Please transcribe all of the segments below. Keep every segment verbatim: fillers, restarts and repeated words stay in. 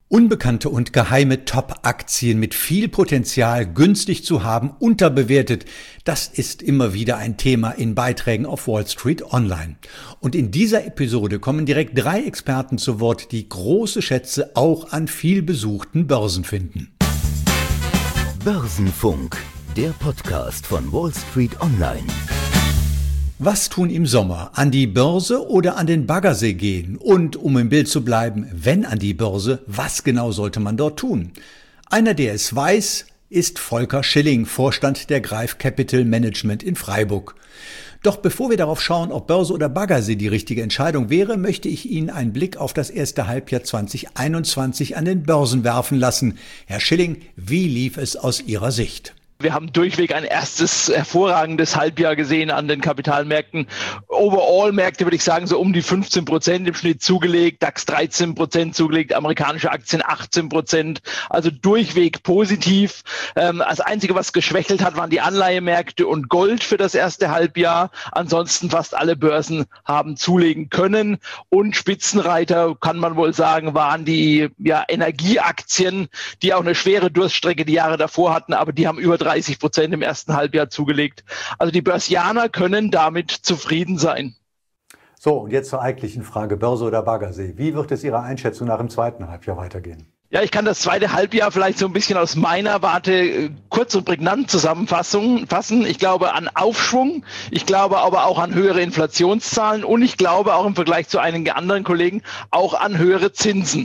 Unbekannte und geheime Top-Aktien mit viel Potenzial günstig zu haben, unterbewertet, das ist immer wieder ein Thema in Beiträgen auf Wall Street Online. Und in dieser Episode kommen direkt drei Experten zu Wort, die große Schätze auch an viel besuchten Börsen finden. Börsenfunk, der Podcast von Wall Street Online. Was tun im Sommer? An die Börse oder an den Baggersee gehen? Und um im Bild zu bleiben, wenn an die Börse, was genau sollte man dort tun? Einer, der es weiß, ist Volker Schilling, Vorstand der Greif Capital Management in Freiburg. Doch bevor wir darauf schauen, ob Börse oder Baggersee die richtige Entscheidung wäre, möchte ich Ihnen einen Blick auf das erste Halbjahr zwanzig einundzwanzig an den Börsen werfen lassen. Herr Schilling, wie lief es aus Ihrer Sicht? Wir haben durchweg ein erstes hervorragendes Halbjahr gesehen an den Kapitalmärkten. Overall-Märkte würde ich sagen so um die fünfzehn Prozent im Schnitt zugelegt, DAX dreizehn Prozent zugelegt, amerikanische Aktien achtzehn Prozent, also durchweg positiv. Ähm, das Einzige, was geschwächelt hat, waren die Anleihemärkte und Gold für das erste Halbjahr. Ansonsten fast alle Börsen haben zulegen können und Spitzenreiter, kann man wohl sagen, waren die ja, Energieaktien, die auch eine schwere Durststrecke die Jahre davor hatten, aber die haben über dreißig Prozent im ersten Halbjahr zugelegt. Also die Börsianer können damit zufrieden sein. So, und jetzt zur eigentlichen Frage, Börse oder Baggersee. Wie wird es Ihrer Einschätzung nach im zweiten Halbjahr weitergehen? Ja, ich kann das zweite Halbjahr vielleicht so ein bisschen aus meiner Warte äh, kurz und prägnant zusammenfassen. Fassen. Ich glaube an Aufschwung, ich glaube aber auch an höhere Inflationszahlen und ich glaube auch im Vergleich zu einigen anderen Kollegen auch an höhere Zinsen.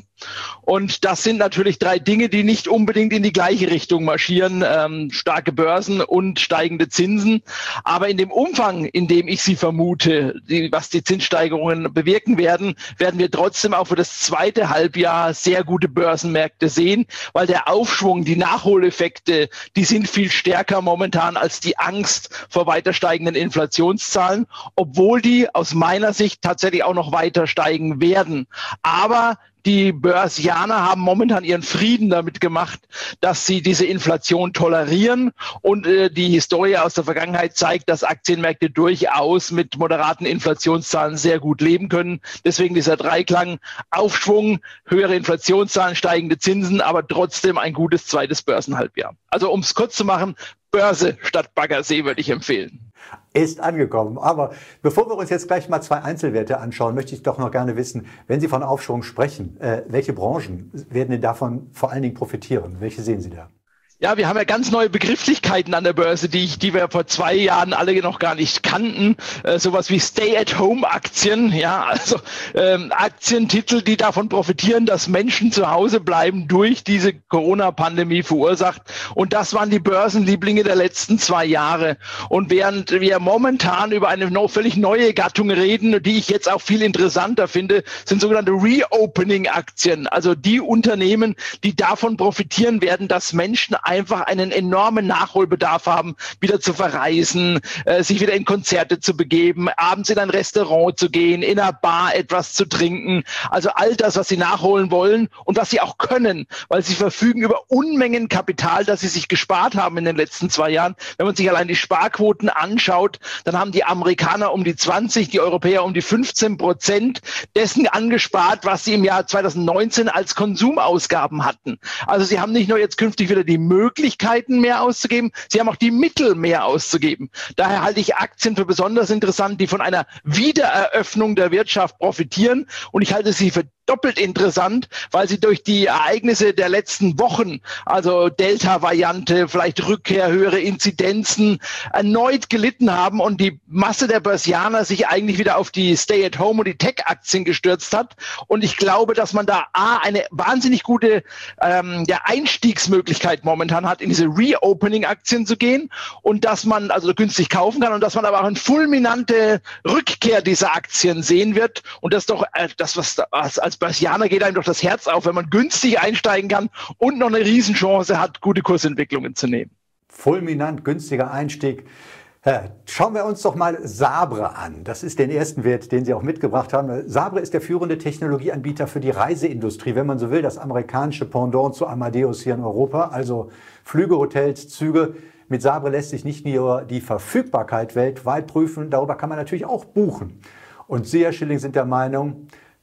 Und das sind natürlich drei Dinge, die nicht unbedingt in die gleiche Richtung marschieren. Ähm, starke Börsen und steigende Zinsen. Aber in dem Umfang, in dem ich sie vermute, die, was die Zinssteigerungen bewirken werden, werden wir trotzdem auch für das zweite Halbjahr sehr gute Börsenmärkte sehen, weil der Aufschwung, die Nachholeffekte, die sind viel stärker momentan als die Angst vor weiter steigenden Inflationszahlen, obwohl die aus meiner Sicht tatsächlich auch noch weiter steigen werden. Aber die Börsianer haben momentan ihren Frieden damit gemacht, dass sie diese Inflation tolerieren. Und äh, die Historie aus der Vergangenheit zeigt, dass Aktienmärkte durchaus mit moderaten Inflationszahlen sehr gut leben können. Deswegen dieser Dreiklang: Aufschwung, höhere Inflationszahlen, steigende Zinsen, aber trotzdem ein gutes zweites Börsenhalbjahr. Also um es kurz zu machen, Börse statt Baggersee würde ich empfehlen. Ist angekommen. Aber bevor wir uns jetzt gleich mal zwei Einzelwerte anschauen, möchte ich doch noch gerne wissen, wenn Sie von Aufschwung sprechen, äh, welche Branchen werden denn davon vor allen Dingen profitieren? Welche sehen Sie da? Ja, wir haben ja ganz neue Begrifflichkeiten an der Börse, die, ich, die wir vor zwei Jahren alle noch gar nicht kannten. Äh, sowas wie Stay-at-Home-Aktien, ja, also ähm, Aktientitel, die davon profitieren, dass Menschen zu Hause bleiben durch diese Corona-Pandemie verursacht. Und das waren die Börsenlieblinge der letzten zwei Jahre. Und während wir momentan über eine noch völlig neue Gattung reden, die ich jetzt auch viel interessanter finde, sind sogenannte Reopening-Aktien. Also die Unternehmen, die davon profitieren werden, dass Menschen einfach einen enormen Nachholbedarf haben, wieder zu verreisen, äh, sich wieder in Konzerte zu begeben, abends in ein Restaurant zu gehen, in einer Bar etwas zu trinken. Also all das, was sie nachholen wollen und was sie auch können, weil sie verfügen über Unmengen Kapital, das sie sich gespart haben in den letzten zwei Jahren. Wenn man sich allein die Sparquoten anschaut, dann haben die Amerikaner um die zwanzig, die Europäer um die fünfzehn Prozent dessen angespart, was sie im Jahr zweitausendneunzehn als Konsumausgaben hatten. Also sie haben nicht nur jetzt künftig wieder die Möglichkeiten mehr auszugeben, sie haben auch die Mittel mehr auszugeben. Daher halte ich Aktien für besonders interessant, die von einer Wiedereröffnung der Wirtschaft profitieren, und ich halte sie für doppelt interessant, weil sie durch die Ereignisse der letzten Wochen, also Delta-Variante, vielleicht Rückkehr, höhere Inzidenzen, erneut gelitten haben und die Masse der Börsianer sich eigentlich wieder auf die Stay-at-Home und die Tech-Aktien gestürzt hat. Und ich glaube, dass man da A, eine wahnsinnig gute ähm, ja, Einstiegsmöglichkeit momentan hat, in diese Reopening-Aktien zu gehen, und dass man also günstig kaufen kann und dass man aber auch eine fulminante Rückkehr dieser Aktien sehen wird. Und das ist doch äh, das, was, was als Börsianer geht einem doch das Herz auf, wenn man günstig einsteigen kann und noch eine Riesenchance hat, gute Kursentwicklungen zu nehmen. Fulminant günstiger Einstieg. Schauen wir uns doch mal Sabre an. Das ist den ersten Wert, den Sie auch mitgebracht haben. Sabre ist der führende Technologieanbieter für die Reiseindustrie, wenn man so will, das amerikanische Pendant zu Amadeus hier in Europa. Also Flüge, Hotels, Züge. Mit Sabre lässt sich nicht nur die Verfügbarkeit weltweit prüfen, darüber kann man natürlich auch buchen. Und Sie, Herr Schilling, sind der Meinung,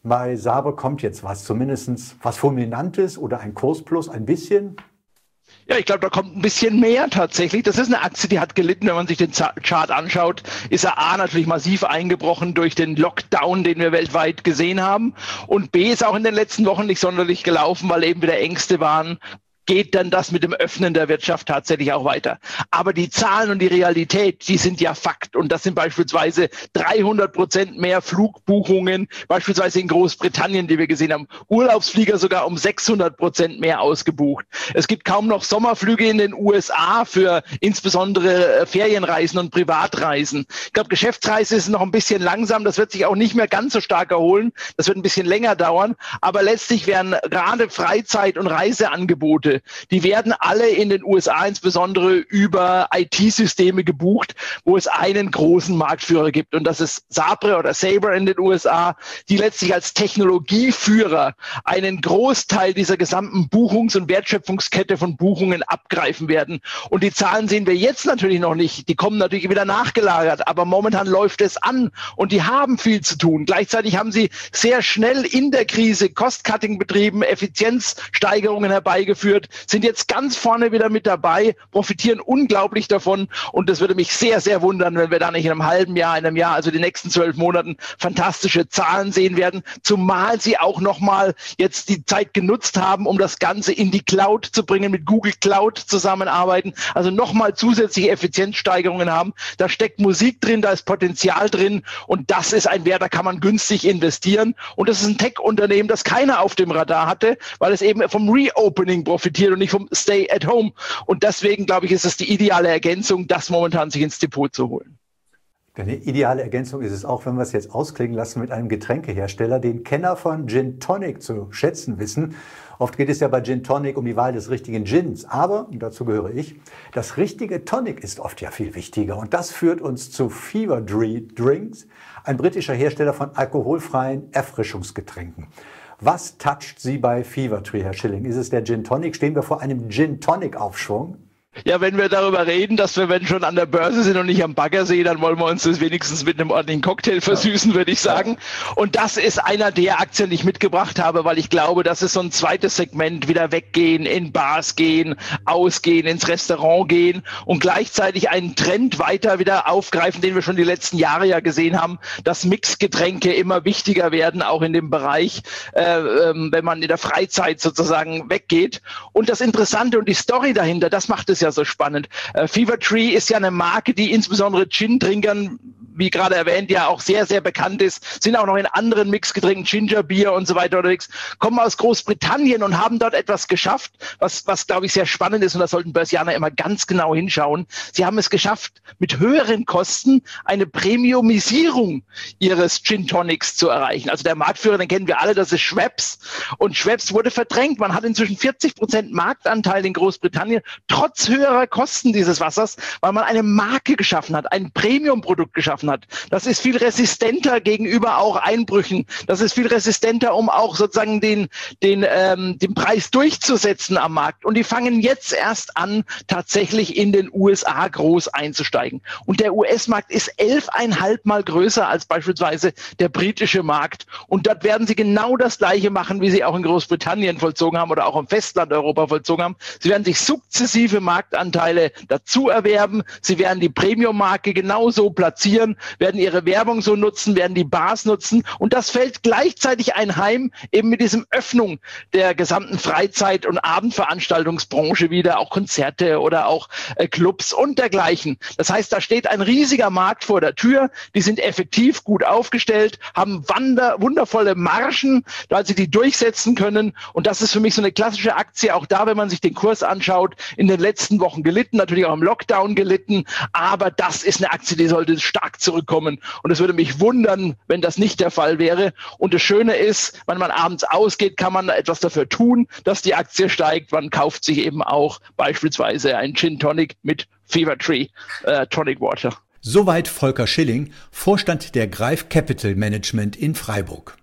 Bei Sabre kommt jetzt was, zumindest was Fulminantes oder ein Kursplus, ein bisschen. Ja, ich glaube, da kommt ein bisschen mehr tatsächlich. Das ist eine Aktie, die hat gelitten, wenn man sich den Chart anschaut, ist er A natürlich massiv eingebrochen durch den Lockdown, den wir weltweit gesehen haben. Und B ist auch in den letzten Wochen nicht sonderlich gelaufen, weil eben wieder Ängste waren. Geht dann das mit dem Öffnen der Wirtschaft tatsächlich auch weiter. Aber die Zahlen und die Realität, die sind ja Fakt. Und das sind beispielsweise dreihundert Prozent mehr Flugbuchungen, beispielsweise in Großbritannien, die wir gesehen haben. Urlaubsflieger sogar um sechshundert Prozent mehr ausgebucht. Es gibt kaum noch Sommerflüge in den U S A für insbesondere Ferienreisen und Privatreisen. Ich glaube, Geschäftsreise ist noch ein bisschen langsam. Das wird sich auch nicht mehr ganz so stark erholen. Das wird ein bisschen länger dauern. Aber letztlich werden gerade Freizeit- und Reiseangebote, die werden alle in den U S A insbesondere über I T-Systeme gebucht, wo es einen großen Marktführer gibt. Und das ist Sabre oder Sabre in den U S A, die letztlich als Technologieführer einen Großteil dieser gesamten Buchungs- und Wertschöpfungskette von Buchungen abgreifen werden. Und die Zahlen sehen wir jetzt natürlich noch nicht. Die kommen natürlich wieder nachgelagert. Aber momentan läuft es an und die haben viel zu tun. Gleichzeitig haben sie sehr schnell in der Krise Cost-Cutting betrieben, Effizienzsteigerungen herbeigeführt, sind jetzt ganz vorne wieder mit dabei, profitieren unglaublich davon und das würde mich sehr, sehr wundern, wenn wir da nicht in einem halben Jahr, in einem Jahr, also die nächsten zwölf Monaten fantastische Zahlen sehen werden, zumal sie auch nochmal jetzt die Zeit genutzt haben, um das Ganze in die Cloud zu bringen, mit Google Cloud zusammenarbeiten, also nochmal zusätzliche Effizienzsteigerungen haben. Da steckt Musik drin, da ist Potenzial drin und das ist ein Wert, da kann man günstig investieren und das ist ein Tech-Unternehmen, das keiner auf dem Radar hatte, weil es eben vom Reopening profitiert und nicht vom Stay at Home. Und deswegen, glaube ich, ist es die ideale Ergänzung, das momentan sich ins Depot zu holen. Eine ideale Ergänzung ist es auch, wenn wir es jetzt ausklingen lassen mit einem Getränkehersteller, den Kenner von Gin Tonic zu schätzen wissen. Oft geht es ja bei Gin Tonic um die Wahl des richtigen Gins. Aber, und dazu gehöre ich, das richtige Tonic ist oft ja viel wichtiger. Und das führt uns zu Fever Tree Drinks, ein britischer Hersteller von alkoholfreien Erfrischungsgetränken. Was toucht Sie bei Fever Tree, Herr Schilling? Ist es der Gin Tonic? Stehen wir vor einem Gin Tonic Aufschwung? Ja, wenn wir darüber reden, dass wir, wenn schon an der Börse sind und nicht am Baggersee, dann wollen wir uns das wenigstens mit einem ordentlichen Cocktail versüßen, würde ich sagen. Und das ist einer der Aktien, die ich mitgebracht habe, weil ich glaube, das ist so ein zweites Segment, wieder weggehen, in Bars gehen, ausgehen, ins Restaurant gehen und gleichzeitig einen Trend weiter wieder aufgreifen, den wir schon die letzten Jahre ja gesehen haben, dass Mixgetränke immer wichtiger werden, auch in dem Bereich, äh, wenn man in der Freizeit sozusagen weggeht. Und das Interessante und die Story dahinter, das macht es ja so spannend. Äh, Fever Tree ist ja eine Marke, die insbesondere Gin-Trinkern, wie gerade erwähnt, ja auch sehr, sehr bekannt ist, sind auch noch in anderen Mixgetränken, Ginger Beer und so weiter unterwegs, kommen aus Großbritannien und haben dort etwas geschafft, was, was glaube ich sehr spannend ist und da sollten Börsianer immer ganz genau hinschauen. Sie haben es geschafft, mit höheren Kosten eine Premiumisierung ihres Gin Tonics zu erreichen. Also der Marktführer, den kennen wir alle, das ist Schweppes und Schweppes wurde verdrängt. Man hat inzwischen vierzig Prozent Marktanteil in Großbritannien, trotz höherer Kosten dieses Wassers, weil man eine Marke geschaffen hat, ein Premium-Produkt geschaffen hat. Das ist viel resistenter gegenüber auch Einbrüchen. Das ist viel resistenter, um auch sozusagen den, den, ähm, den Preis durchzusetzen am Markt. Und die fangen jetzt erst an, tatsächlich in den U S A groß einzusteigen. Und der U S-Markt ist elfeinhalb Mal größer als beispielsweise der britische Markt. Und dort werden sie genau das Gleiche machen, wie sie auch in Großbritannien vollzogen haben oder auch im Festland Europa vollzogen haben. Sie werden sich sukzessive Marktanteile dazu erwerben. Sie werden die Premium-Marke genauso platzieren, werden ihre Werbung so nutzen, werden die Bars nutzen und das fällt gleichzeitig einheim eben mit diesem Öffnung der gesamten Freizeit- und Abendveranstaltungsbranche wieder, auch Konzerte oder auch äh, Clubs und dergleichen. Das heißt, da steht ein riesiger Markt vor der Tür, die sind effektiv gut aufgestellt, haben wander, wundervolle Margen, da sie die durchsetzen können und das ist für mich so eine klassische Aktie, auch da, wenn man sich den Kurs anschaut, in den letzten Wochen gelitten, natürlich auch im Lockdown gelitten, aber das ist eine Aktie, die sollte stark zurückkommen. Und es würde mich wundern, wenn das nicht der Fall wäre. Und das Schöne ist, wenn man abends ausgeht, kann man etwas dafür tun, dass die Aktie steigt. Man kauft sich eben auch beispielsweise ein Gin Tonic mit Fever Tree äh, Tonic Water. Soweit Volker Schilling, Vorstand der Greif Capital Management in Freiburg.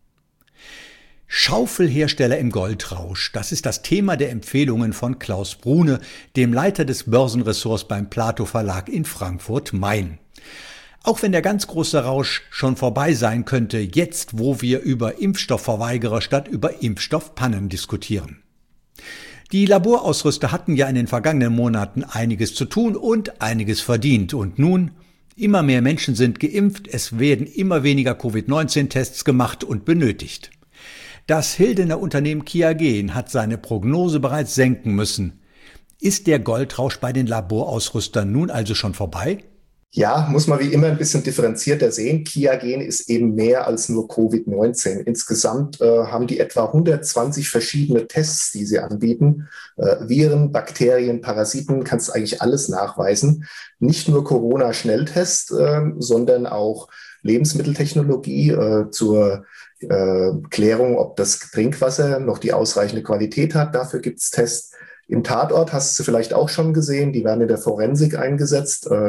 Schaufelhersteller im Goldrausch, das ist das Thema der Empfehlungen von Klaus Brune, dem Leiter des Börsenressorts beim Plato Verlag in Frankfurt-Main. Auch wenn der ganz große Rausch schon vorbei sein könnte, jetzt wo wir über Impfstoffverweigerer statt über Impfstoffpannen diskutieren. Die Laborausrüster hatten ja in den vergangenen Monaten einiges zu tun und einiges verdient. Und nun, immer mehr Menschen sind geimpft, es werden immer weniger Covid neunzehn Tests gemacht und benötigt. Das Hildener Unternehmen Qiagen hat seine Prognose bereits senken müssen. Ist der Goldrausch bei den Laborausrüstern nun also schon vorbei? Ja, muss man wie immer ein bisschen differenzierter sehen. Qiagen ist eben mehr als nur Covid neunzehn. Insgesamt äh, haben die etwa hundertzwanzig verschiedene Tests, die sie anbieten. Äh, Viren, Bakterien, Parasiten, kannst eigentlich alles nachweisen. Nicht nur Corona-Schnelltest, äh, sondern auch Lebensmitteltechnologie äh, zur äh, Klärung, ob das Trinkwasser noch die ausreichende Qualität hat. Dafür gibt es Tests. Im Tatort hast du vielleicht auch schon gesehen, die werden in der Forensik eingesetzt, äh,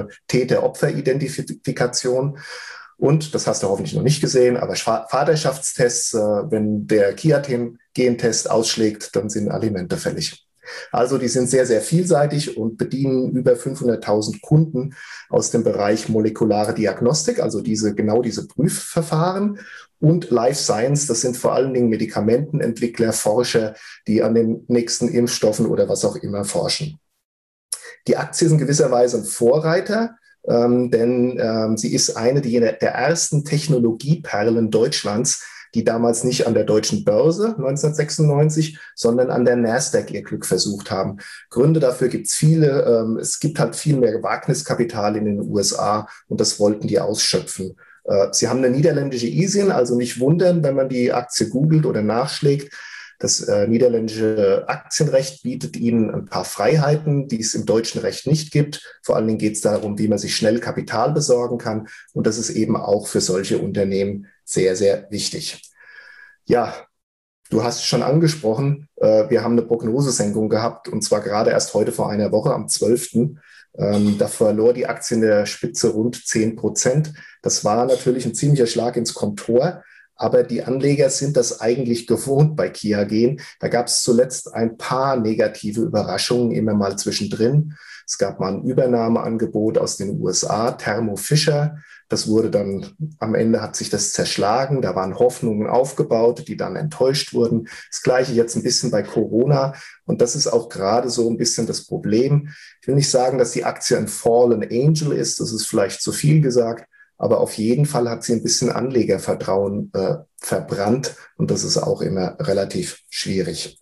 Täter-Opfer-Identifikation. Und, das hast du hoffentlich noch nicht gesehen, aber Vaterschaftstests, äh, wenn der Qiagen-Test ausschlägt, dann sind Alimente fällig. Also die sind sehr, sehr vielseitig und bedienen über fünfhunderttausend Kunden aus dem Bereich molekulare Diagnostik, also diese, genau diese Prüfverfahren. Und Life Science, das sind vor allen Dingen Medikamentenentwickler, Forscher, die an den nächsten Impfstoffen oder was auch immer forschen. Die Aktie ist in gewisser Weise ein Vorreiter, ähm, denn ähm, sie ist eine der ersten Technologieperlen Deutschlands, die damals nicht an der deutschen Börse neunzehnhundertsechsundneunzig, sondern an der Nasdaq ihr Glück versucht haben. Gründe dafür gibt es viele. Ähm, es gibt halt viel mehr Wagniskapital in den U S A und das wollten die ausschöpfen. Sie haben eine niederländische I S I N, also nicht wundern, wenn man die Aktie googelt oder nachschlägt. Das äh, niederländische Aktienrecht bietet ihnen ein paar Freiheiten, die es im deutschen Recht nicht gibt. Vor allen Dingen geht es darum, wie man sich schnell Kapital besorgen kann. Und das ist eben auch für solche Unternehmen sehr, sehr wichtig. Ja, du hast es schon angesprochen, äh, wir haben eine Prognosesenkung gehabt, und zwar gerade erst heute vor einer Woche am zwölften Ähm, da verlor die Aktie in der Spitze rund zehn Prozent. Das war natürlich ein ziemlicher Schlag ins Kontor, aber die Anleger sind das eigentlich gewohnt bei Qiagen. Da gab es zuletzt ein paar negative Überraschungen immer mal zwischendrin. Es gab mal ein Übernahmeangebot aus den U S A, Thermo Fisher. Das wurde dann, am Ende hat sich das zerschlagen. Da waren Hoffnungen aufgebaut, die dann enttäuscht wurden. Das Gleiche jetzt ein bisschen bei Corona. Und das ist auch gerade so ein bisschen das Problem. Ich will nicht sagen, dass die Aktie ein Fallen Angel ist. Das ist vielleicht zu viel gesagt. Aber auf jeden Fall hat sie ein bisschen Anlegervertrauen äh, verbrannt. Und das ist auch immer relativ schwierig.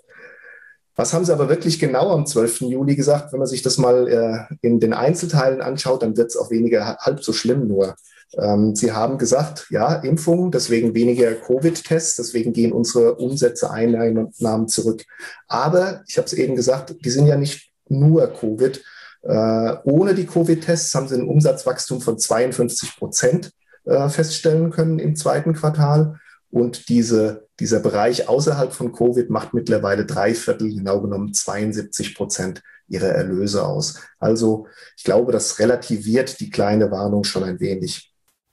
Was haben sie aber wirklich genau am zwölften Juli gesagt? Wenn man sich das mal äh, in den Einzelteilen anschaut, dann wird es auch weniger halb so schlimm nur. Ähm, sie haben gesagt, ja, Impfungen, deswegen weniger Covid-Tests, deswegen gehen unsere Umsätze, Einnahmen zurück. Aber, ich habe es eben gesagt, die sind ja nicht nur Covid. Äh, ohne die Covid-Tests haben sie ein Umsatzwachstum von zweiundfünfzig Prozent äh, feststellen können im zweiten Quartal. Und diese, dieser Bereich außerhalb von Covid macht mittlerweile drei Viertel, genau genommen zweiundsiebzig Prozent ihrer Erlöse aus. Also ich glaube, das relativiert die kleine Warnung schon ein wenig.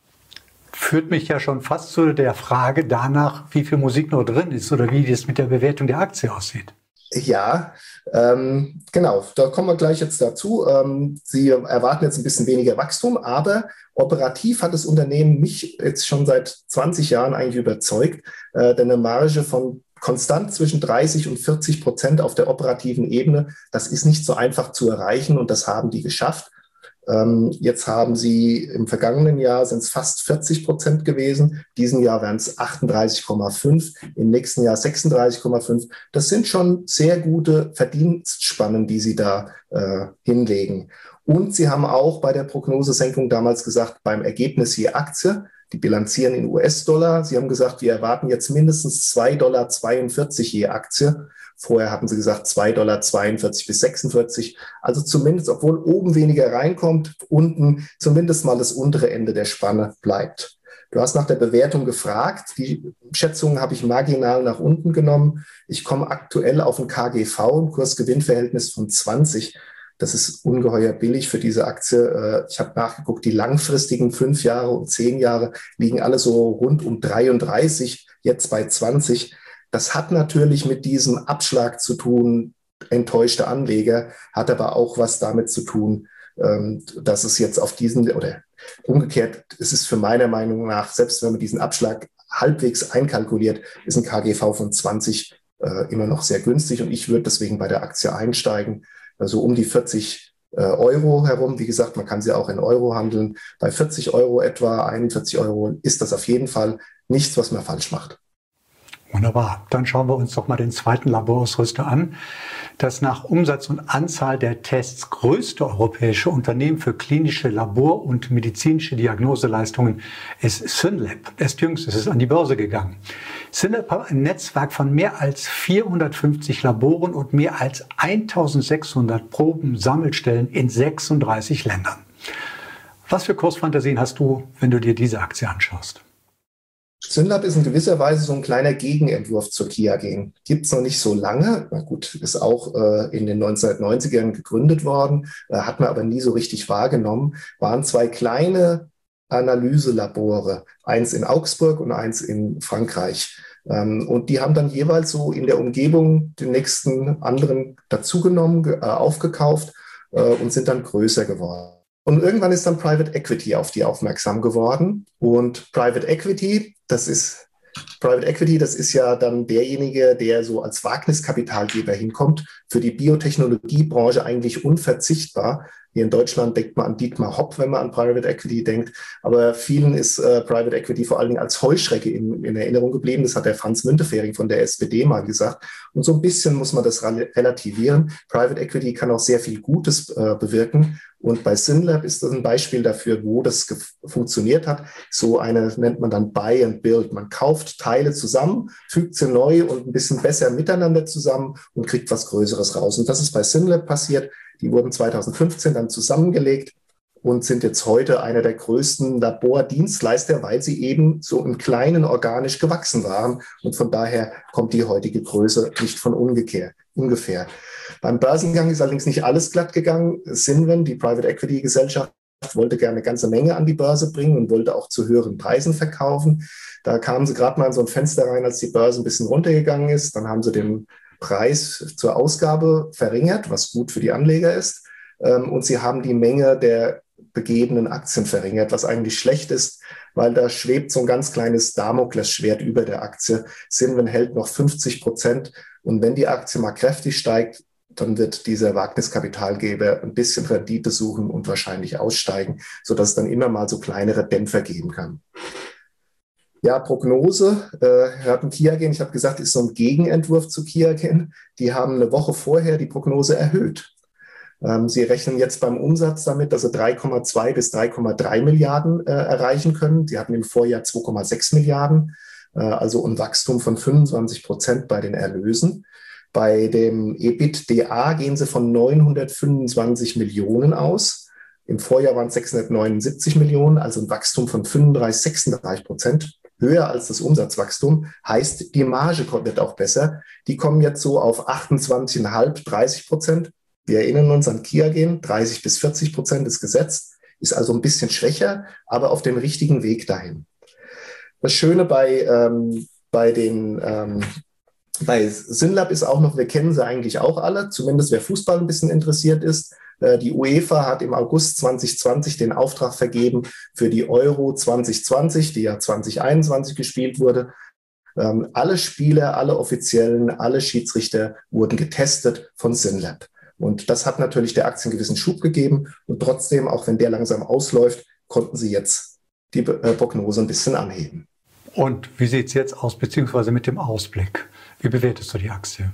Führt mich ja schon fast zu der Frage danach, wie viel Musik noch drin ist oder wie das mit der Bewertung der Aktie aussieht. Ja, ähm, genau, da kommen wir gleich jetzt dazu. Ähm, Sie erwarten jetzt ein bisschen weniger Wachstum, aber operativ hat das Unternehmen mich jetzt schon seit zwanzig Jahren eigentlich überzeugt, äh, denn eine Marge von konstant zwischen dreißig und vierzig Prozent auf der operativen Ebene, das ist nicht so einfach zu erreichen und das haben die geschafft. Ähm, jetzt haben sie im vergangenen Jahr sind es fast vierzig Prozent gewesen. Diesen Jahr werden es achtunddreißig Komma fünf, im nächsten Jahr sechsunddreißig Komma fünf. Das sind schon sehr gute Verdienstspannen, die sie da äh, hinlegen. Und sie haben auch bei der Prognosesenkung damals gesagt, beim Ergebnis je Aktie, die bilanzieren in U S-Dollar. Sie haben gesagt, wir erwarten jetzt mindestens zwei Komma zweiundvierzig Dollar je Aktie. Vorher hatten sie gesagt zwei Komma zweiundvierzig bis sechsundvierzig. Also zumindest, obwohl oben weniger reinkommt, unten zumindest mal das untere Ende der Spanne bleibt. Du hast nach der Bewertung gefragt. Die Schätzungen habe ich marginal nach unten genommen. Ich komme aktuell auf ein K G V, ein Kurs-Gewinn-Verhältnis von zwanzig. Das ist ungeheuer billig für diese Aktie. Ich habe nachgeguckt, die langfristigen fünf Jahre und zehn Jahre liegen alle so rund um dreiunddreißig, jetzt bei zwanzig. Das hat natürlich mit diesem Abschlag zu tun, enttäuschte Anleger, hat aber auch was damit zu tun, dass es jetzt auf diesen, oder Umgekehrt ist es für meiner Meinung nach, selbst wenn man diesen Abschlag halbwegs einkalkuliert, ist ein K G V von zwanzig äh, immer noch sehr günstig und ich würde deswegen bei der Aktie einsteigen, also um die vierzig äh, Euro herum. Wie gesagt, man kann sie auch in Euro handeln. Bei vierzig Euro etwa, einundvierzig Euro ist das auf jeden Fall nichts, was man falsch macht. Wunderbar. Dann schauen wir uns doch mal den zweiten Laborausrüster an. Das nach Umsatz und Anzahl der Tests größte europäische Unternehmen für klinische Labor- und medizinische Diagnoseleistungen ist SYNLAB. Erst jüngst ist es an die Börse gegangen. SYNLAB hat ein Netzwerk von mehr als vierhundertfünfzig Laboren und mehr als eintausendsechshundert Proben-Sammelstellen in sechsunddreißig Ländern. Was für Kursfantasien hast du, wenn du dir diese Aktie anschaust? SYNLAB ist in gewisser Weise so ein kleiner Gegenentwurf zur QIAGEN. Gibt es noch nicht so lange. Na gut, ist auch äh, in den neunzehnhundertneunzigern gegründet worden, äh, hat man aber nie so richtig wahrgenommen. Waren zwei kleine Analyselabore, eins in Augsburg und eins in Frankreich. Ähm, und die haben dann jeweils so in der Umgebung den nächsten anderen dazugenommen, äh, aufgekauft äh, und sind dann größer geworden. Und irgendwann ist dann Private Equity auf die aufmerksam geworden. Und Private Equity, das ist Private Equity, das ist ja dann derjenige, der so als Wagniskapitalgeber hinkommt, für die Biotechnologiebranche eigentlich unverzichtbar. Hier in Deutschland denkt man an Dietmar Hopp, wenn man an Private Equity denkt. Aber vielen ist äh, Private Equity vor allen Dingen als Heuschrecke in, in Erinnerung geblieben. Das hat der Franz Müntefering von der S P D mal gesagt. Und so ein bisschen muss man das relativieren. Private Equity kann auch sehr viel Gutes äh, bewirken. Und bei SYNLAB ist das ein Beispiel dafür, wo das funktioniert hat. So eine nennt man dann Buy and Build. Man kauft Teile zusammen, fügt sie neu und ein bisschen besser miteinander zusammen und kriegt was Größeres raus. Und das ist bei SYNLAB passiert. Die wurden zweitausendfünfzehn dann zusammengelegt und sind jetzt heute einer der größten Labordienstleister, weil sie eben so im Kleinen organisch gewachsen waren. Und von daher kommt die heutige Größe nicht von ungefähr. ungefähr. Beim Börsengang ist allerdings nicht alles glatt gegangen. Cinven, die Private Equity Gesellschaft, wollte gerne eine ganze Menge an die Börse bringen und wollte auch zu höheren Preisen verkaufen. Da kamen sie gerade mal in so ein Fenster rein, als die Börse ein bisschen runtergegangen ist. Dann haben sie den Preis zur Ausgabe verringert, was gut für die Anleger ist. Und sie haben die Menge der begebenen Aktien verringert, was eigentlich schlecht ist, weil da schwebt so ein ganz kleines Damoklesschwert über der Aktie. Cinven hält noch fünfzig Prozent und wenn die Aktie mal kräftig steigt, dann wird dieser Wagniskapitalgeber ein bisschen Rendite suchen und wahrscheinlich aussteigen, sodass es dann immer mal so kleinere Dämpfer geben kann. Ja, Prognose, äh, wir hatten QIAGEN, ich habe gesagt, ist so ein Gegenentwurf zu QIAGEN. Die haben eine Woche vorher die Prognose erhöht. Ähm, sie rechnen jetzt beim Umsatz damit, dass sie drei Komma zwei bis drei Komma drei Milliarden äh, erreichen können. Die hatten im Vorjahr zwei Komma sechs Milliarden, äh, also ein Wachstum von fünfundzwanzig Prozent bei den Erlösen. Bei dem EBITDA gehen sie von neunhundertfünfundzwanzig Millionen aus. Im Vorjahr waren es sechshundertneunundsiebzig Millionen, also ein Wachstum von fünfunddreißig, sechsunddreißig Prozent. Höher als das Umsatzwachstum, heißt, die Marge wird auch besser. Die kommen jetzt so auf achtundzwanzig Komma fünf, dreißig Prozent. Wir erinnern uns an QIAGEN, dreißig bis vierzig Prozent ist gesetzt, ist also ein bisschen schwächer, aber auf dem richtigen Weg dahin. Das Schöne bei, ähm, bei den ähm, bei SYNLAB ist auch noch, wir kennen sie eigentlich auch alle, zumindest wer Fußball ein bisschen interessiert ist. Die UEFA hat im August zwanzig zwanzig den Auftrag vergeben für die Euro zwanzig zwanzig, die ja zwanzig einundzwanzig gespielt wurde. Ähm, alle Spieler, alle Offiziellen, alle Schiedsrichter wurden getestet von SYNLAB. Und das hat natürlich der Aktie einen gewissen Schub gegeben. Und trotzdem, auch wenn der langsam ausläuft, konnten sie jetzt die äh, Prognose ein bisschen anheben. Und wie sieht es jetzt aus, beziehungsweise mit dem Ausblick? Wie bewertest du die Aktie?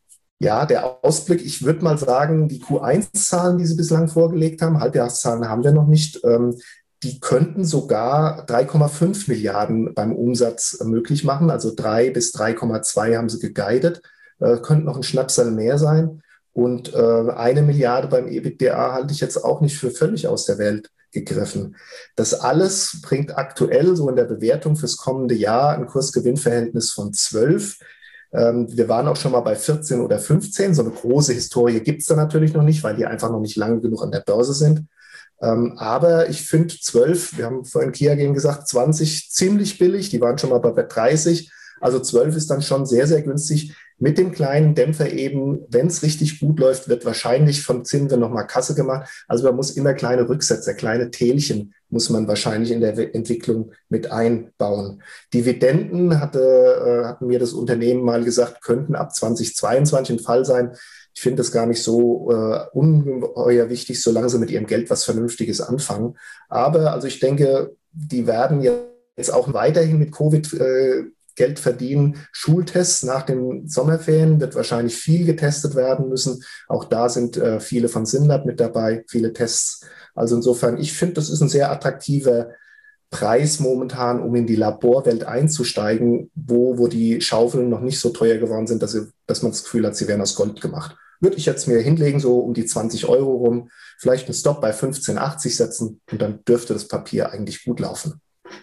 Ja, der Ausblick, ich würde mal sagen, die Q eins Zahlen, die sie bislang vorgelegt haben, Halbjahreszahlen haben wir noch nicht, ähm, die könnten sogar drei Komma fünf Milliarden beim Umsatz äh, möglich machen. Also drei bis drei Komma zwei haben sie geguidet, äh, könnte noch ein Schnapsal mehr sein. Und äh, eine Milliarde beim EBITDA halte ich jetzt auch nicht für völlig aus der Welt gegriffen. Das alles bringt aktuell so in der Bewertung fürs kommende Jahr ein Kursgewinnverhältnis von zwölf. Ähm, wir waren auch schon mal bei vierzehn oder fünfzehn. So eine große Historie gibt es da natürlich noch nicht, weil die einfach noch nicht lange genug an der Börse sind. Ähm, aber ich finde zwölf, wir haben vorhin QIAGEN gesagt, zwanzig ziemlich billig. Die waren schon mal bei dreißig. Also zwölf ist dann schon sehr, sehr günstig. Mit dem kleinen Dämpfer eben, wenn es richtig gut läuft, wird wahrscheinlich von Zinve nochmal Kasse gemacht. Also man muss immer kleine Rücksetzer, kleine Tälchen muss man wahrscheinlich in der Entwicklung mit einbauen. Dividenden, hatte, äh, hatten mir das Unternehmen mal gesagt, könnten ab zweitausendzweiundzwanzig ein Fall sein. Ich finde das gar nicht so äh, ungeheuer wichtig, solange sie mit ihrem Geld was Vernünftiges anfangen. Aber also ich denke, die werden jetzt auch weiterhin mit Covid äh, Geld verdienen. Schultests nach den Sommerferien wird wahrscheinlich viel getestet werden müssen. Auch da sind äh, viele von Synlab mit dabei, viele Tests. Also insofern, ich finde, das ist ein sehr attraktiver Preis momentan, um in die Laborwelt einzusteigen, wo, wo die Schaufeln noch nicht so teuer geworden sind, dass, sie, dass man das Gefühl hat, sie werden aus Gold gemacht. Würde ich jetzt mir hinlegen, so um die zwanzig Euro rum, vielleicht einen Stop bei fünfzehn achtzig setzen und dann dürfte das Papier eigentlich gut laufen.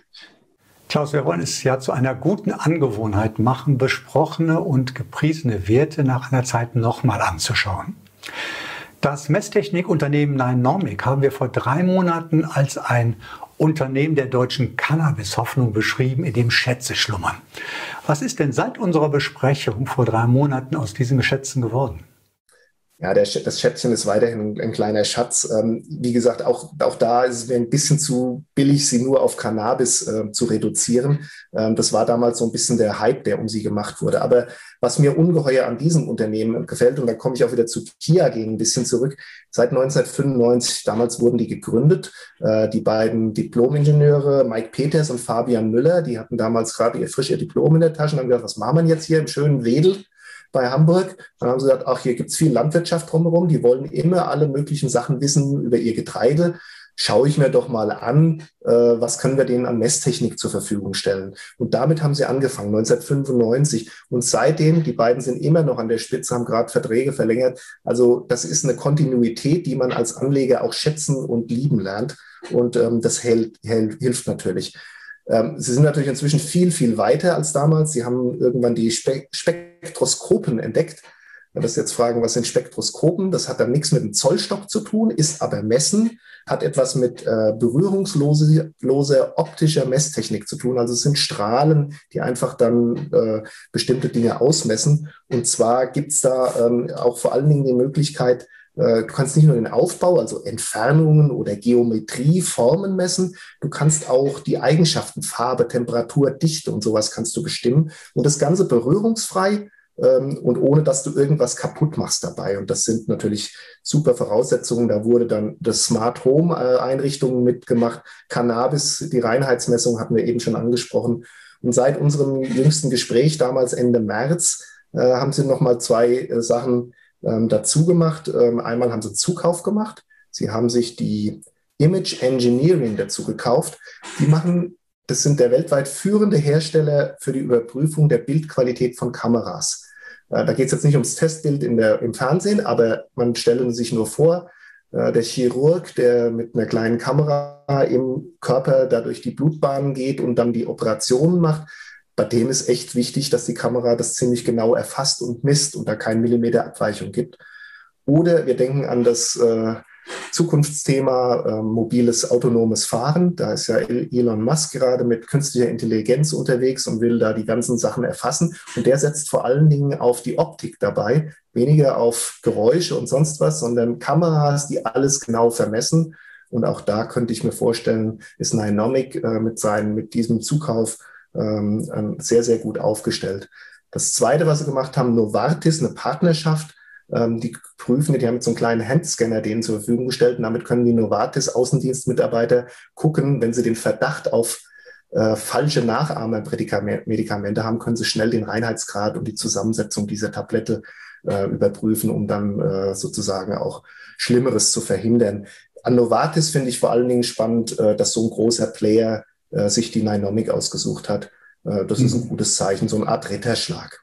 Klaus, wir wollen es ja zu einer guten Angewohnheit machen, besprochene und gepriesene Werte nach einer Zeit nochmal anzuschauen. Das Messtechnikunternehmen Nynomic haben wir vor drei Monaten als ein Unternehmen der deutschen Cannabis-Hoffnung beschrieben, in dem Schätze schlummern. Was ist denn seit unserer Besprechung vor drei Monaten aus diesen Geschätzen geworden? Ja, der, das Schätzchen ist weiterhin ein, ein kleiner Schatz. Ähm, wie gesagt, auch, auch da ist es mir ein bisschen zu billig, sie nur auf Cannabis äh, zu reduzieren. Ähm, das war damals so ein bisschen der Hype, der um sie gemacht wurde. Aber was mir ungeheuer an diesem Unternehmen gefällt, und da komme ich auch wieder zu Kia gegen ein bisschen zurück, seit neunzehnhundertfünfundneunzig, damals wurden die gegründet, äh, die beiden Diplom-Ingenieure, Mike Peters und Fabian Müller, die hatten damals gerade ihr frisch ihr Diplom in der Tasche und haben gedacht, was machen wir jetzt hier im schönen Wedel bei Hamburg? Dann haben sie gesagt, ach, hier gibt es viel Landwirtschaft drumherum, die wollen immer alle möglichen Sachen wissen über ihr Getreide. Schaue ich mir doch mal an, äh, was können wir denen an Messtechnik zur Verfügung stellen. Und damit haben sie angefangen, neunzehnhundertfünfundneunzig. Und seitdem, die beiden sind immer noch an der Spitze, haben gerade Verträge verlängert. Also das ist eine Kontinuität, die man als Anleger auch schätzen und lieben lernt. Und ähm, das hält, hält, hilft natürlich. Ähm, sie sind natürlich inzwischen viel, viel weiter als damals. Sie haben irgendwann die Spe- Spektroskopen entdeckt. Wenn wir jetzt fragen, was sind Spektroskopen? Das hat dann nichts mit dem Zollstock zu tun, ist aber Messen, hat etwas mit äh, berührungslose lose optischer Messtechnik zu tun. Also es sind Strahlen, die einfach dann äh, bestimmte Dinge ausmessen. Und zwar gibt es da ähm, auch vor allen Dingen die Möglichkeit, äh, du kannst nicht nur den Aufbau, also Entfernungen oder Geometrie, Formen messen, du kannst auch die Eigenschaften, Farbe, Temperatur, Dichte und sowas kannst du bestimmen. Und das Ganze berührungsfrei und ohne, dass du irgendwas kaputt machst dabei. Und das sind natürlich super Voraussetzungen. Da wurde dann das Smart Home Einrichtungen mitgemacht. Cannabis, die Reinheitsmessung hatten wir eben schon angesprochen. Und seit unserem jüngsten Gespräch, damals Ende März, äh, haben sie nochmal zwei äh, Sachen ähm, dazu gemacht. Ähm, einmal haben sie Zukauf gemacht. Sie haben sich die Image Engineering dazu gekauft. Die machen Das sind der weltweit führende Hersteller für die Überprüfung der Bildqualität von Kameras. Da geht es jetzt nicht ums Testbild in der, im Fernsehen, aber man stelle sich nur vor, der Chirurg, der mit einer kleinen Kamera im Körper da durch die Blutbahnen geht und dann die Operationen macht, bei dem ist echt wichtig, dass die Kamera das ziemlich genau erfasst und misst und da kein Millimeter Abweichung gibt. Oder wir denken an das äh, Zukunftsthema äh, mobiles, autonomes Fahren. Da ist ja Elon Musk gerade mit künstlicher Intelligenz unterwegs und will da die ganzen Sachen erfassen. Und der setzt vor allen Dingen auf die Optik dabei, weniger auf Geräusche und sonst was, sondern Kameras, die alles genau vermessen. Und auch da könnte ich mir vorstellen, ist Nynomic äh, mit, seinen, mit diesem Zukauf ähm, sehr, sehr gut aufgestellt. Das Zweite, was sie gemacht haben, Novartis, eine Partnerschaft. Die prüfen, die haben jetzt so einen kleinen Handscanner denen zur Verfügung gestellt und damit können die Novartis-Außendienstmitarbeiter gucken, wenn sie den Verdacht auf äh, falsche Nachahmermedikamente haben, können sie schnell den Reinheitsgrad und die Zusammensetzung dieser Tablette äh, überprüfen, um dann äh, sozusagen auch Schlimmeres zu verhindern. An Novartis finde ich vor allen Dingen spannend, äh, dass so ein großer Player äh, sich die Nynomic ausgesucht hat. Äh, das mhm. ist ein gutes Zeichen, so eine Art Ritterschlag.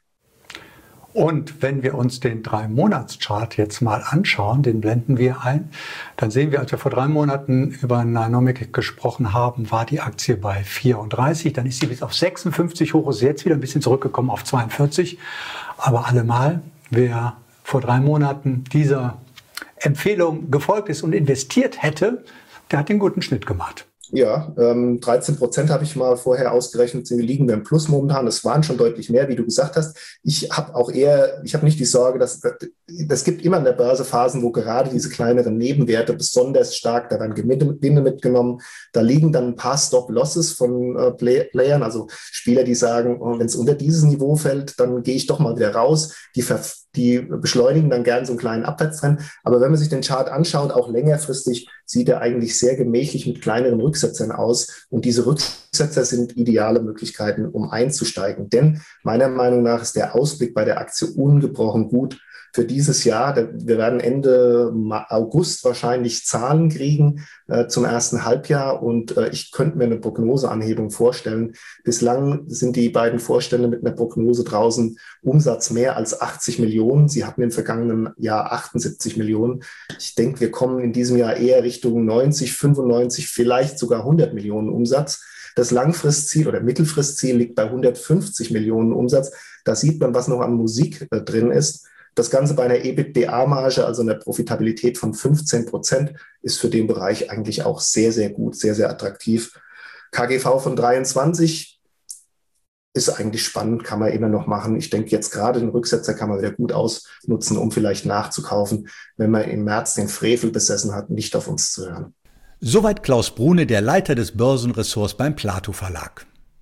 Und wenn wir uns den drei Monats Chart jetzt mal anschauen, den blenden wir ein, dann sehen wir, als wir vor drei Monaten über Nynomic gesprochen haben, war die Aktie bei vierunddreißig, dann ist sie bis auf sechsundfünfzig hoch, ist jetzt wieder ein bisschen zurückgekommen auf zweiundvierzig. Aber allemal, wer vor drei Monaten dieser Empfehlung gefolgt ist und investiert hätte, der hat den guten Schnitt gemacht. Ja, ähm, dreizehn Prozent habe ich mal vorher ausgerechnet, sie liegen wir im Plus momentan. Das waren schon deutlich mehr, wie du gesagt hast. Ich habe auch eher, ich habe nicht die Sorge, dass es gibt immer in der Börse Phasen, wo gerade diese kleineren Nebenwerte besonders stark, da werden Gewinne mitgenommen. Da liegen dann ein paar Stop-Losses von äh, Play Playern, also Spieler, die sagen, oh, wenn es unter dieses Niveau fällt, dann gehe ich doch mal wieder raus. Die, die beschleunigen dann gern so einen kleinen Abwärtstrend. Aber wenn man sich den Chart anschaut, auch längerfristig, sieht er eigentlich sehr gemächlich mit kleineren Rücksetzern aus. Und diese Rücksetzer sind ideale Möglichkeiten, um einzusteigen. Denn meiner Meinung nach ist der Ausblick bei der Aktie ungebrochen gut für dieses Jahr. Wir werden Ende August wahrscheinlich Zahlen kriegen äh, zum ersten Halbjahr. Und äh, ich könnte mir eine Prognoseanhebung vorstellen. Bislang sind die beiden Vorstände mit einer Prognose draußen Umsatz mehr als achtzig Millionen. Sie hatten im vergangenen Jahr achtundsiebzig Millionen. Ich denke, wir kommen in diesem Jahr eher Richtung neunzig, fünfundneunzig, vielleicht sogar hundert Millionen Umsatz. Das Langfristziel oder Mittelfristziel liegt bei hundertfünfzig Millionen Umsatz. Da sieht man, was noch an Musik äh, drin ist. Das Ganze bei einer EBITDA-Marge, also einer Profitabilität von fünfzehn Prozent, ist für den Bereich eigentlich auch sehr, sehr gut, sehr, sehr attraktiv. K G V von dreiundzwanzig ist eigentlich spannend, kann man immer noch machen. Ich denke, jetzt gerade den Rücksetzer kann man wieder gut ausnutzen, um vielleicht nachzukaufen, wenn man im März den Frevel besessen hat, nicht auf uns zu hören. Soweit Klaus Brune, der Leiter des Börsenressorts beim Plato Verlag.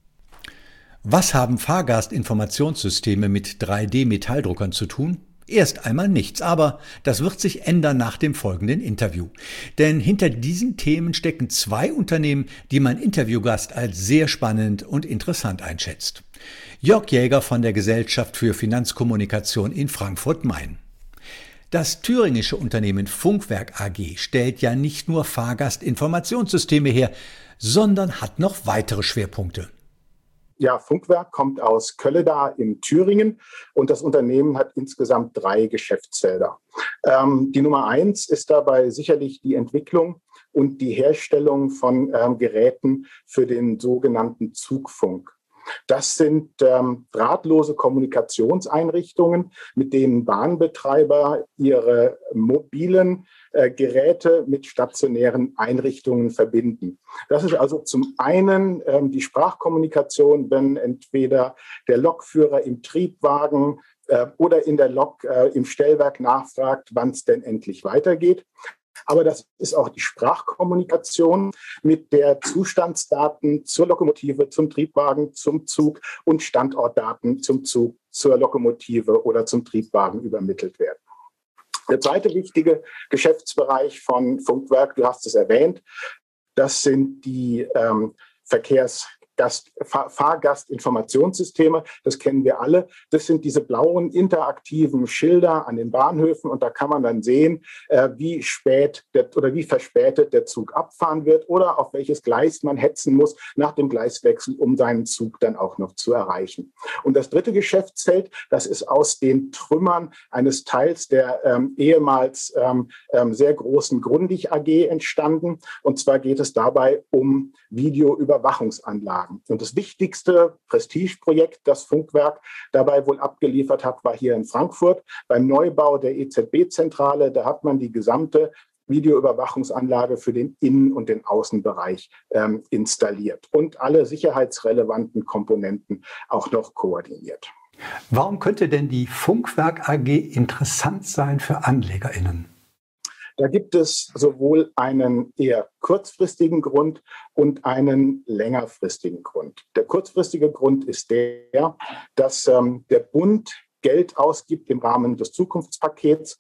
Was haben Fahrgastinformationssysteme mit drei D Metalldruckern zu tun? Erst einmal nichts, aber das wird sich ändern nach dem folgenden Interview. Denn hinter diesen Themen stecken zwei Unternehmen, die mein Interviewgast als sehr spannend und interessant einschätzt. Jörg Jäger von der Gesellschaft für Finanzkommunikation in Frankfurt-Main. Das thüringische Unternehmen Funkwerk A G stellt ja nicht nur Fahrgastinformationssysteme her, sondern hat noch weitere Schwerpunkte. Ja, Funkwerk kommt aus Kölleda in Thüringen und das Unternehmen hat insgesamt drei Geschäftsfelder. Ähm, die Nummer eins ist dabei sicherlich die Entwicklung und die Herstellung von ähm, Geräten für den sogenannten Zugfunk. Das sind ähm, drahtlose Kommunikationseinrichtungen, mit denen Bahnbetreiber ihre mobilen äh, Geräte mit stationären Einrichtungen verbinden. Das ist also zum einen ähm, die Sprachkommunikation, wenn entweder der Lokführer im Triebwagen äh, oder in der Lok äh, im Stellwerk nachfragt, wann es denn endlich weitergeht. Aber das ist auch die Sprachkommunikation, mit der Zustandsdaten zur Lokomotive, zum Triebwagen, zum Zug und Standortdaten zum Zug, zur Lokomotive oder zum Triebwagen übermittelt werden. Der zweite wichtige Geschäftsbereich von Funkwerk, du hast es erwähnt, das sind die ähm, Verkehrs- Gast, Fahr, Fahrgastinformationssysteme, das kennen wir alle. Das sind diese blauen interaktiven Schilder an den Bahnhöfen und da kann man dann sehen, äh, wie spät der, oder wie verspätet der Zug abfahren wird oder auf welches Gleis man hetzen muss nach dem Gleiswechsel, um seinen Zug dann auch noch zu erreichen. Und das dritte Geschäftsfeld, das ist aus den Trümmern eines Teils der ähm, ehemals ähm, ähm, sehr großen Grundig A G entstanden. Und zwar geht es dabei um Videoüberwachungsanlagen. Und das wichtigste Prestigeprojekt, das Funkwerk dabei wohl abgeliefert hat, war hier in Frankfurt beim Neubau der E Z B-Zentrale. Da hat man die gesamte Videoüberwachungsanlage für den Innen- und den Außenbereich ähm, installiert und alle sicherheitsrelevanten Komponenten auch noch koordiniert. Warum könnte denn die Funkwerk A G interessant sein für AnlegerInnen? Da gibt es sowohl einen eher kurzfristigen Grund und einen längerfristigen Grund. Der kurzfristige Grund ist der, dass ähm, der Bund Geld ausgibt im Rahmen des Zukunftspakets,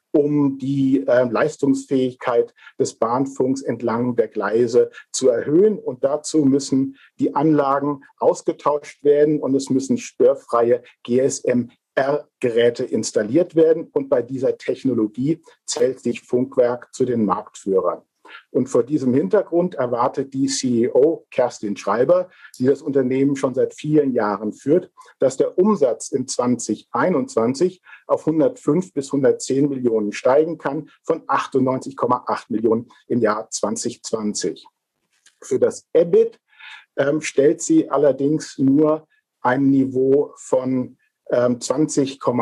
um die äh, Leistungsfähigkeit des Bahnfunks entlang der Gleise zu erhöhen. Und dazu müssen die Anlagen ausgetauscht werden und es müssen störfreie G S M R-Geräte installiert werden. Und bei dieser Technologie zählt sich Funkwerk zu den Marktführern. Und vor diesem Hintergrund erwartet die C E O Kerstin Schreiber, die das Unternehmen schon seit vielen Jahren führt, dass der Umsatz in zwanzig einundzwanzig auf hundertfünf bis hundertzehn Millionen steigen kann, von achtundneunzig Komma acht Millionen im Jahr zwanzig zwanzig. Für das E B I T ähm, stellt sie allerdings nur ein Niveau von zwanzig Komma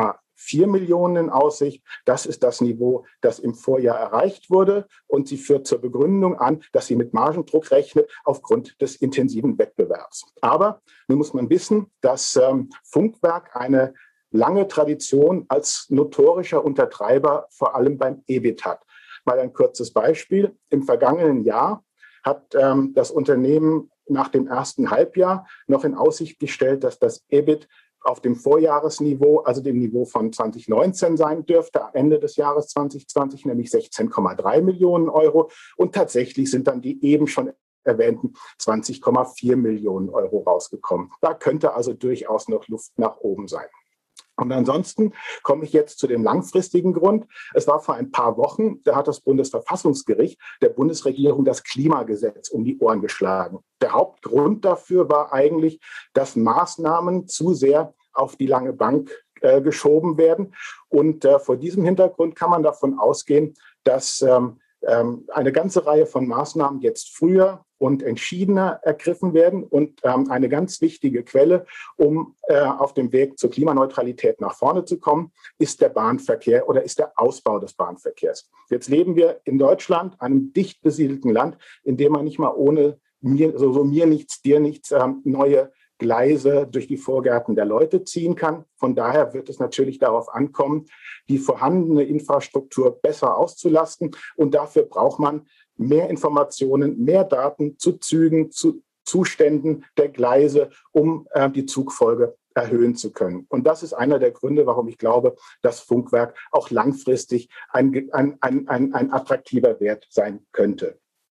vier Millionen in Aussicht. Das ist das Niveau, das im Vorjahr erreicht wurde. Und sie führt zur Begründung an, dass sie mit Margendruck rechnet aufgrund des intensiven Wettbewerbs. Aber nun muss man wissen, dass ähm, Funkwerk eine lange Tradition als notorischer Untertreiber vor allem beim E B I T hat. Mal ein kurzes Beispiel. Im vergangenen Jahr hat ähm, das Unternehmen nach dem ersten Halbjahr noch in Aussicht gestellt, dass das E B I T auf dem Vorjahresniveau, also dem Niveau von zwanzig neunzehn sein dürfte, am Ende des Jahres zwanzig zwanzig, nämlich sechzehn Komma drei Millionen Euro. Und tatsächlich sind dann die eben schon erwähnten zwanzig Komma vier Millionen Euro rausgekommen. Da könnte also durchaus noch Luft nach oben sein. Und ansonsten komme ich jetzt zu dem langfristigen Grund. Es war vor ein paar Wochen, da hat das Bundesverfassungsgericht der Bundesregierung das Klimagesetz um die Ohren geschlagen. Der Hauptgrund dafür war eigentlich, dass Maßnahmen zu sehr auf die lange Bank äh, geschoben werden. Und äh, vor diesem Hintergrund kann man davon ausgehen, dass ähm, ähm, eine ganze Reihe von Maßnahmen jetzt früher und entschiedener ergriffen werden. Und ähm, eine ganz wichtige Quelle, um äh, auf dem Weg zur Klimaneutralität nach vorne zu kommen, ist der Bahnverkehr oder ist der Ausbau des Bahnverkehrs. Jetzt leben wir in Deutschland, einem dicht besiedelten Land, in dem man nicht mal ohne mir, so, so mir nichts, dir nichts, ähm, neue Gleise durch die Vorgärten der Leute ziehen kann. Von daher wird es natürlich darauf ankommen, die vorhandene Infrastruktur besser auszulasten. Und dafür braucht man mehr Informationen, mehr Daten zu Zügen, zu Zuständen der Gleise, um äh, die Zugfolge erhöhen zu können. Und das ist einer der Gründe, warum ich glaube, dass Funkwerk auch langfristig ein, ein, ein, ein, ein attraktiver Wert sein könnte.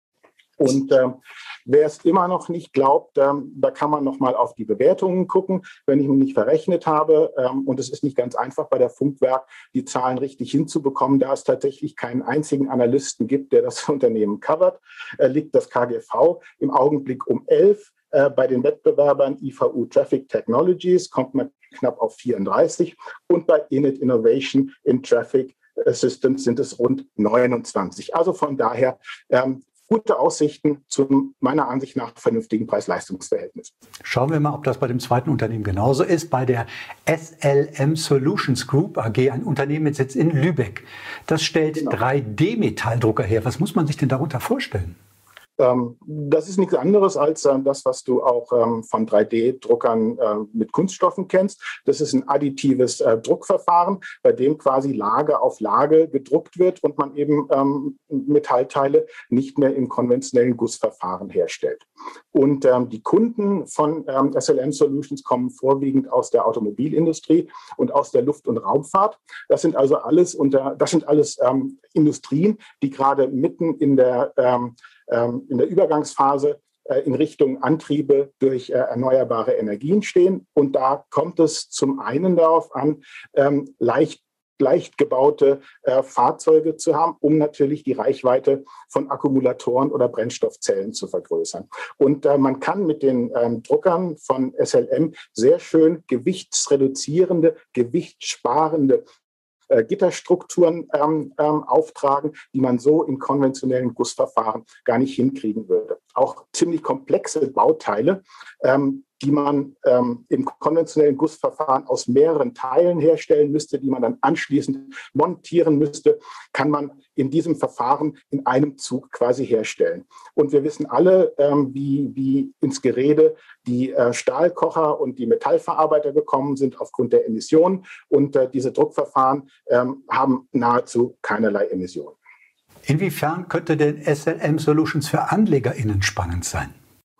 Und äh, wer es immer noch nicht glaubt, ähm, da kann man noch mal auf die Bewertungen gucken, wenn ich mich nicht verrechnet habe. Ähm, und es ist nicht ganz einfach bei der Funkwerk, die Zahlen richtig hinzubekommen, da es tatsächlich keinen einzigen Analysten gibt, der das Unternehmen covert, äh, liegt das K G V im Augenblick um elf. Äh, bei den Wettbewerbern I V U Traffic Technologies kommt man knapp auf vierunddreißig und bei Init Innovation in Traffic Systems sind es rund neunundzwanzig. Also von daher ähm, gute Aussichten zu meiner Ansicht nach vernünftigen Preis-Leistungs-Verhältnis. Schauen wir mal, ob das bei dem zweiten Unternehmen genauso ist. Bei der S L M Solutions Group A G, ein Unternehmen mit Sitz in Lübeck. Das stellt genau. drei D Metalldrucker her. Was muss man sich denn darunter vorstellen? Ähm, das ist nichts anderes als äh, das, was du auch ähm, von drei D Druckern äh, mit Kunststoffen kennst. Das ist ein additives äh, Druckverfahren, bei dem quasi Lage auf Lage gedruckt wird und man eben ähm, Metallteile nicht mehr im konventionellen Gussverfahren herstellt. Und ähm, die Kunden von ähm, S L M Solutions kommen vorwiegend aus der Automobilindustrie und aus der Luft- und Raumfahrt. Das sind also alles unter, das sind alles ähm, Industrien, die gerade mitten in der ähm, in der Übergangsphase in Richtung Antriebe durch erneuerbare Energien stehen. Und da kommt es zum einen darauf an, leicht, leicht gebaute Fahrzeuge zu haben, um natürlich die Reichweite von Akkumulatoren oder Brennstoffzellen zu vergrößern. Und man kann mit den Druckern von S L M sehr schön gewichtsreduzierende, gewichtssparende Äh, Gitterstrukturen ähm, ähm, auftragen, die man so in konventionellen Gussverfahren gar nicht hinkriegen würde. Auch ziemlich komplexe Bauteile, ähm, die man ähm, im konventionellen Gussverfahren aus mehreren Teilen herstellen müsste, die man dann anschließend montieren müsste, kann man in diesem Verfahren in einem Zug quasi herstellen. Und wir wissen alle, ähm, wie, wie ins Gerede die äh, Stahlkocher und die Metallverarbeiter gekommen sind aufgrund der Emissionen. Und äh, diese Druckverfahren ähm, haben nahezu keinerlei Emissionen. Inwiefern könnte denn S L M Solutions für AnlegerInnen spannend sein?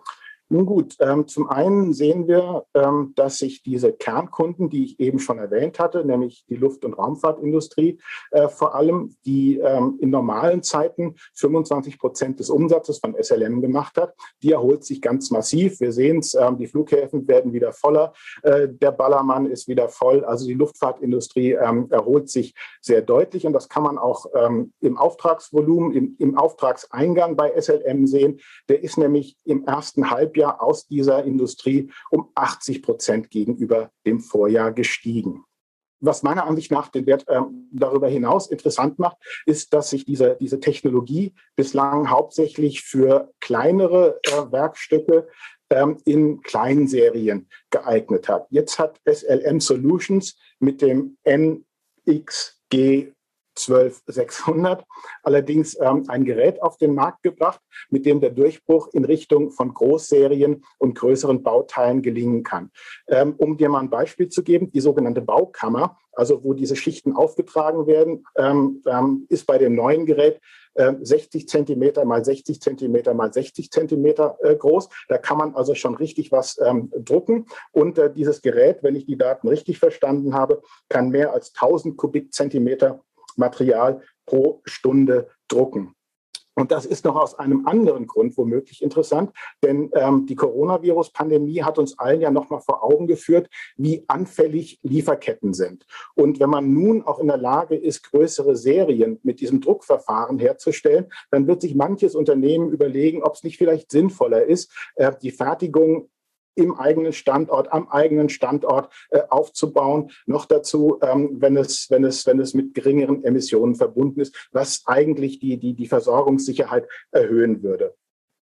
Nun gut, ähm, zum einen sehen wir, ähm, dass sich diese Kernkunden, die ich eben schon erwähnt hatte, nämlich die Luft- und Raumfahrtindustrie, äh, vor allem, die ähm, in normalen Zeiten fünfundzwanzig Prozent des Umsatzes von S L M gemacht hat, die erholt sich ganz massiv. Wir sehen es, ähm, die Flughäfen werden wieder voller, äh, der Ballermann ist wieder voll. Also die Luftfahrtindustrie ähm, erholt sich sehr deutlich und das kann man auch ähm, im Auftragsvolumen, im, im Auftragseingang bei S L M sehen. Der ist nämlich im ersten Halbjahr aus dieser Industrie um achtzig Prozent gegenüber dem Vorjahr gestiegen. Was meiner Ansicht nach den Wert äh, darüber hinaus interessant macht, ist, dass sich diese, diese Technologie bislang hauptsächlich für kleinere äh, Werkstücke ähm, in Kleinserien geeignet hat. Jetzt hat S L M Solutions mit dem N X G zwölf sechshundert, allerdings ähm, ein Gerät auf den Markt gebracht, mit dem der Durchbruch in Richtung von Großserien und größeren Bauteilen gelingen kann. Ähm, um dir mal ein Beispiel zu geben, die sogenannte Baukammer, also wo diese Schichten aufgetragen werden, ähm, ähm, ist bei dem neuen Gerät äh, sechzig Zentimeter mal sechzig Zentimeter mal sechzig Zentimeter äh, groß. Da kann man also schon richtig was ähm, drucken. Und äh, dieses Gerät, wenn ich die Daten richtig verstanden habe, kann mehr als tausend Kubikzentimeter Material pro Stunde drucken. Und das ist noch aus einem anderen Grund womöglich interessant, denn ähm, die Coronavirus-Pandemie hat uns allen ja nochmal vor Augen geführt, wie anfällig Lieferketten sind. Und wenn man nun auch in der Lage ist, größere Serien mit diesem Druckverfahren herzustellen, dann wird sich manches Unternehmen überlegen, ob es nicht vielleicht sinnvoller ist, äh, die Fertigung im eigenen Standort, am eigenen Standort äh, aufzubauen. Noch dazu, ähm, wenn es, wenn es, wenn es mit geringeren Emissionen verbunden ist, was eigentlich die, die, die Versorgungssicherheit erhöhen würde.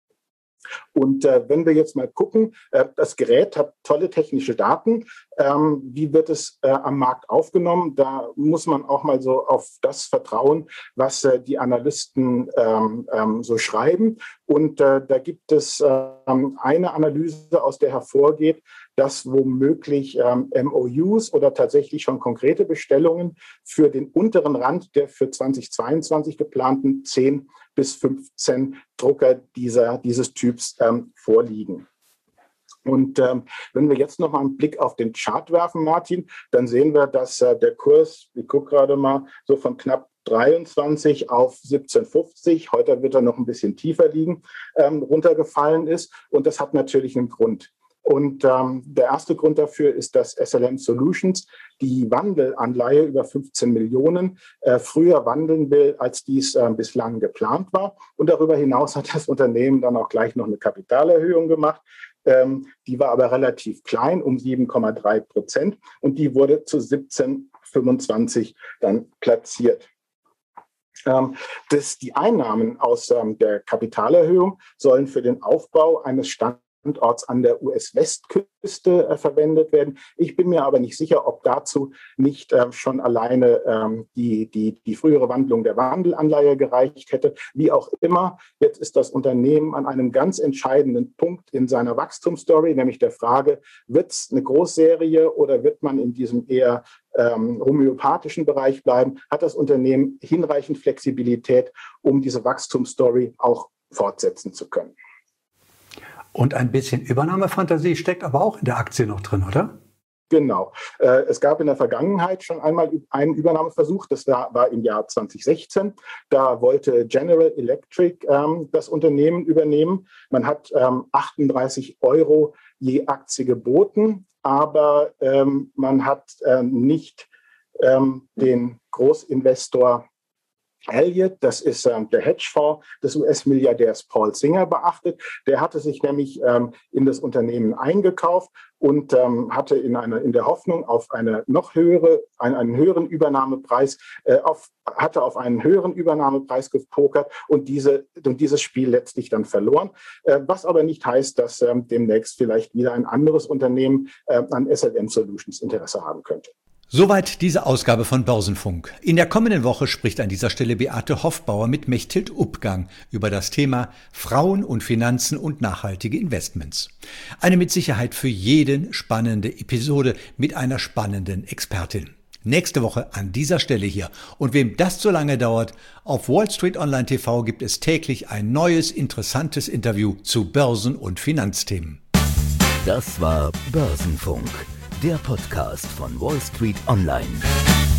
Und äh, wenn wir jetzt mal gucken, äh, das Gerät hat tolle technische Daten. Ähm, wie wird es äh, am Markt aufgenommen? Da muss man auch mal so auf das vertrauen, was äh, die Analysten ähm, ähm, so schreiben. Und äh, da gibt es äh, eine Analyse, aus der hervorgeht, dass womöglich ähm, M O Us oder tatsächlich schon konkrete Bestellungen für den unteren Rand der für zweitausendzweiundzwanzig geplanten zehn bis fünfzehn Drucker dieser, dieses Typs ähm, vorliegen. Und ähm, wenn wir jetzt noch mal einen Blick auf den Chart werfen, Martin, dann sehen wir, dass äh, der Kurs, ich gucke gerade mal, so von knapp dreiundzwanzig auf siebzehn fünfzig, heute wird er noch ein bisschen tiefer liegen, ähm, runtergefallen ist. Und das hat natürlich einen Grund. Und ähm, der erste Grund dafür ist, dass S L M Solutions die Wandelanleihe über fünfzehn Millionen äh, früher wandeln will, als dies äh, bislang geplant war. Und darüber hinaus hat das Unternehmen dann auch gleich noch eine Kapitalerhöhung gemacht. Ähm, die war aber relativ klein, um sieben Komma drei Prozent. Und die wurde zu siebzehn Komma fünfundzwanzig dann platziert. Ähm, das, die Einnahmen aus ähm, der Kapitalerhöhung sollen für den Aufbau eines Standorts Standorts an der U S-Westküste äh, verwendet werden. Ich bin mir aber nicht sicher, ob dazu nicht äh, schon alleine ähm, die, die, die frühere Wandlung der Wandelanleihe gereicht hätte. Wie auch immer, jetzt ist das Unternehmen an einem ganz entscheidenden Punkt in seiner Wachstumsstory, nämlich der Frage, wird es eine Großserie oder wird man in diesem eher ähm, homöopathischen Bereich bleiben? Hat das Unternehmen hinreichend Flexibilität, um diese Wachstumsstory auch fortsetzen zu können? Und ein bisschen Übernahmefantasie steckt aber auch in der Aktie noch drin, oder? Genau. Es gab in der Vergangenheit schon einmal einen Übernahmeversuch, das war, war im Jahr zwanzig sechzehn. Da wollte General Electric ähm, das Unternehmen übernehmen. Man hat ähm, achtunddreißig Euro je Aktie geboten, aber ähm, man hat ähm, nicht ähm, den Großinvestor Elliott, das ist ähm, der Hedgefonds des U S-Milliardärs Paul Singer, beachtet. Der hatte sich nämlich ähm, in das Unternehmen eingekauft und ähm, hatte in, eine, in der Hoffnung auf eine noch höhere, einen, einen höheren Übernahmepreis, äh, auf, hatte auf einen höheren Übernahmepreis gepokert und, diese, und dieses Spiel letztlich dann verloren. Äh, was aber nicht heißt, dass ähm, demnächst vielleicht wieder ein anderes Unternehmen äh, an S L M Solutions Interesse haben könnte. Soweit diese Ausgabe von Börsenfunk. In der kommenden Woche spricht an dieser Stelle Beate Hoffbauer mit Mechthild Uppgang über das Thema Frauen und Finanzen und nachhaltige Investments. Eine mit Sicherheit für jeden spannende Episode mit einer spannenden Expertin. Nächste Woche an dieser Stelle hier. Und wem das zu lange dauert, auf Wall Street Online T V gibt es täglich ein neues, interessantes Interview zu Börsen- und Finanzthemen. Das war Börsenfunk, der Podcast von Wall Street Online.